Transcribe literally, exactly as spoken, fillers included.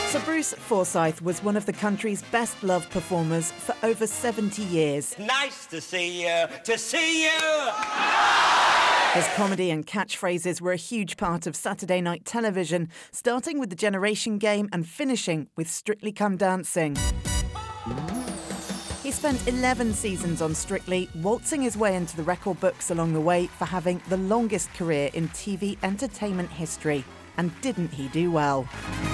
Sir Bruce Forsyth was one of the country's best-loved performers for over seventy years. Nice to see you, to see you! His comedy and catchphrases were a huge part of Saturday night television, starting with The Generation Game and finishing with Strictly Come Dancing. He spent eleven seasons on Strictly, waltzing his way into the record books along the way for having the longest career in T V entertainment history. And didn't he do well?